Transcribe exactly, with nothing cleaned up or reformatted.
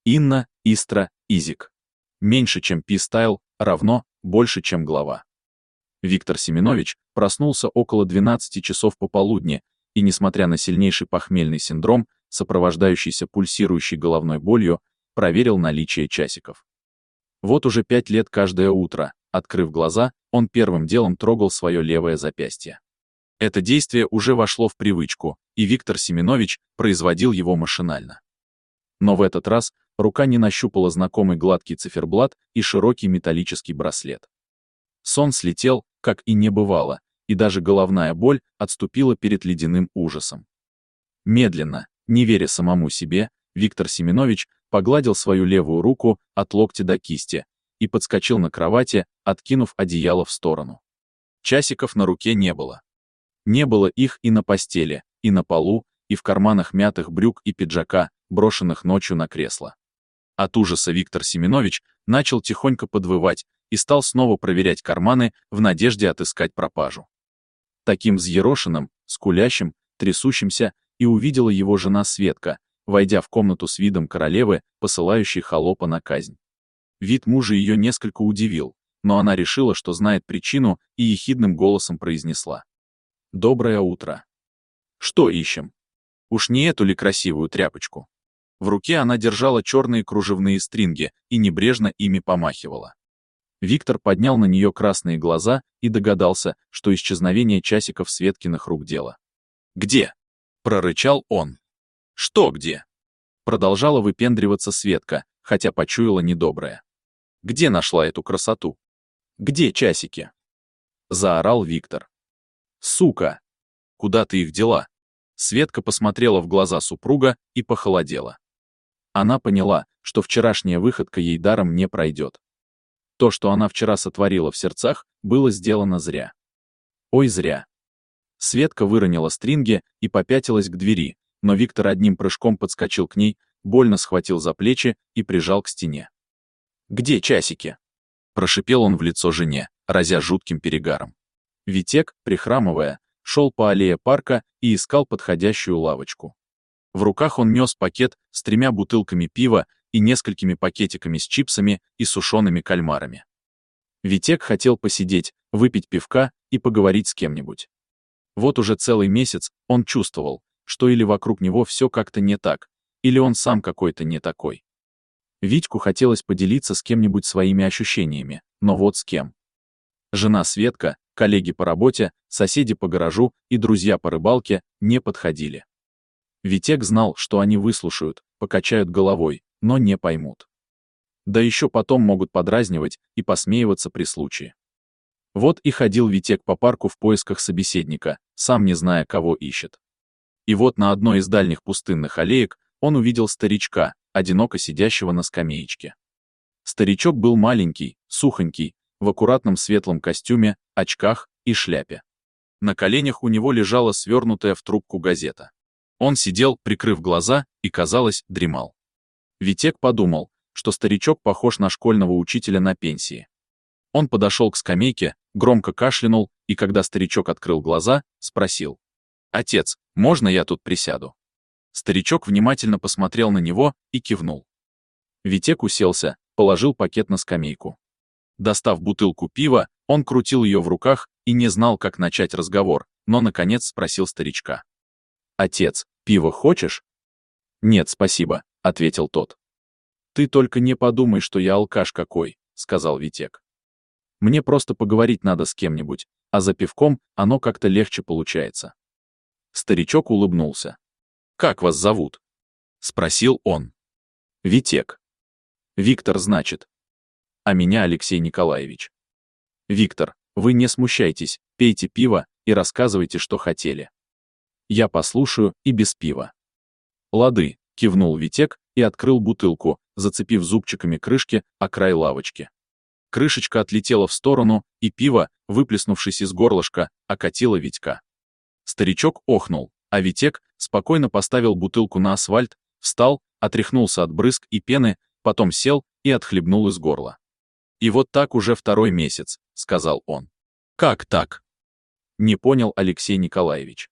Инна, Истра, Изик. Меньше, чем пи-стайл, равно больше, чем глава. Виктор Семенович проснулся около двенадцати часов пополудни и, несмотря на сильнейший похмельный синдром, сопровождающийся пульсирующей головной болью, проверил наличие часиков. Вот уже пять лет каждое утро, открыв глаза, он первым делом трогал свое левое запястье. Это действие уже вошло в привычку, и Виктор Семенович производил его машинально. Но в этот раз рука не нащупала знакомый гладкий циферблат и широкий металлический браслет. Сон слетел, как и не бывало, и даже головная боль отступила перед ледяным ужасом. Медленно, не веря самому себе, Виктор Семенович погладил свою левую руку от локтя до кисти и подскочил на кровати, откинув одеяло в сторону. Часиков на руке не было. Не было их и на постели, и на полу, и в карманах мятых брюк и пиджака, брошенных ночью на кресло. От ужаса Виктор Семенович начал тихонько подвывать и стал снова проверять карманы в надежде отыскать пропажу. Таким взъерошенным, скулящим, трясущимся и увидела его жена Светка, войдя в комнату с видом королевы, посылающей холопа на казнь. Вид мужа ее несколько удивил, но она решила, что знает причину, и ехидным голосом произнесла: «Доброе утро. Что ищем? Уж не эту ли красивую тряпочку?» В руке она держала черные кружевные стринги и небрежно ими помахивала. Виктор поднял на нее красные глаза и догадался, что исчезновение часиков Светкиных рук дело. «Где?» — прорычал он. «Что где?» — продолжала выпендриваться Светка, хотя почуяла недоброе. «Где нашла эту красоту? Где часики?» — заорал Виктор. «Сука! Куда ты их дела?» Светка посмотрела в глаза супруга и похолодела. Она поняла, что вчерашняя выходка ей даром не пройдет. То, что она вчера сотворила в сердцах, было сделано зря. Ой, зря. Светка выронила стринги и попятилась к двери, но Виктор одним прыжком подскочил к ней, больно схватил за плечи и прижал к стене. «Где часики?» — прошипел он в лицо жене, разя жутким перегаром. Витек, прихрамывая, шел по аллее парка и искал подходящую лавочку. В руках он нес пакет с тремя бутылками пива и несколькими пакетиками с чипсами и сушеными кальмарами. Витек хотел посидеть, выпить пивка и поговорить с кем-нибудь. Вот уже целый месяц он чувствовал, что или вокруг него все как-то не так, или он сам какой-то не такой. Витьку хотелось поделиться с кем-нибудь своими ощущениями, но вот с кем. Жена Светка, коллеги по работе, соседи по гаражу и друзья по рыбалке не подходили. Витек знал, что они выслушают, покачают головой, но не поймут. Да еще потом могут подразнивать и посмеиваться при случае. Вот и ходил Витек по парку в поисках собеседника, сам не зная, кого ищет. И вот на одной из дальних пустынных аллеек он увидел старичка, одиноко сидящего на скамеечке. Старичок был маленький, сухонький, в аккуратном светлом костюме, очках и шляпе. На коленях у него лежала свернутая в трубку газета. Он сидел, прикрыв глаза, и, казалось, дремал. Витек подумал, что старичок похож на школьного учителя на пенсии. Он подошел к скамейке, громко кашлянул, и когда старичок открыл глаза, спросил: «Отец, можно я тут присяду?» Старичок внимательно посмотрел на него и кивнул. Витек уселся, положил пакет на скамейку. Достав бутылку пива, он крутил ее в руках и не знал, как начать разговор, но, наконец, спросил старичка: «Отец, пиво хочешь?» «Нет, спасибо», — ответил тот. «Ты только не подумай, что я алкаш какой», — сказал Витек. «Мне просто поговорить надо с кем-нибудь, а за пивком оно как-то легче получается». Старичок улыбнулся. «Как вас зовут?» — спросил он. «Витек». «Виктор, значит. А меня Алексей Николаевич». «Виктор, вы не смущайтесь, пейте пиво и рассказывайте, что хотели. Я послушаю и без пива». «Лады», — кивнул Витек и открыл бутылку, зацепив зубчиками крышки о край лавочки. Крышечка отлетела в сторону, и пиво, выплеснувшись из горлышка, окатило Витька. Старичок охнул, а Витек спокойно поставил бутылку на асфальт, встал, отряхнулся от брызг и пены, потом сел и отхлебнул из горла. «И вот так уже второй месяц», — сказал он. «Как так?» — не понял Алексей Николаевич.